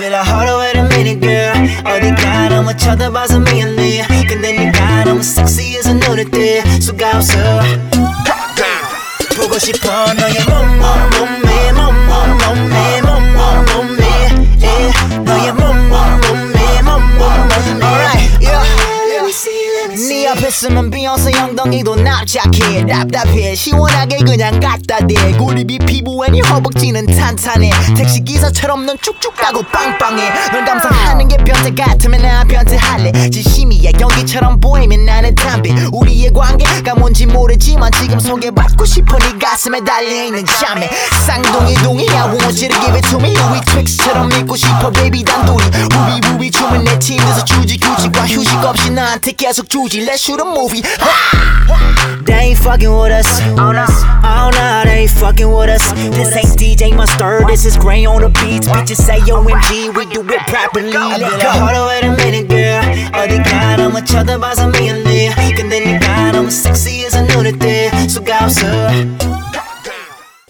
Still I hold wait a minute girl 어디가 너무 쳐다봐서 미안해 근데 네가 너무 섹시해서 눈에 띄 수가 없어 보고 싶어 너의 몸매 너의 몸매 Alright 네 앞에 쓰면 비욘세 엉덩이도 납작해 답답해 시원하게 그냥 갖다 대 구립이 피부에 네 허벅지는 탄탄해 택시기사처럼 넌 쭉쭉 가고 빵빵해 널 감상하는 게 변태 같으면 나 변태할래 진심이야 연기처럼 보이면 나는 담배 우리의 관계가 뭔지 모르지만 지금 소개받고 싶어 네 가슴에 달려있는 자매 쌍둥이 동이야 want you to give it to me 우리 트릭스처럼 믿고 싶어 baby 단둘이 우비 춤은 내 팀에서 주지 규칙과 휴식 없이 나한테 계속 주지 Let's shoot a movie They ain't fucking with us Oh no, they ain't fucking with us This ain't DJ Mustard This is Gray on the beats Bitches say OMG We do it properly Let go Hold on wait a minute girl 어디가 너무 쳐다봐서 미안해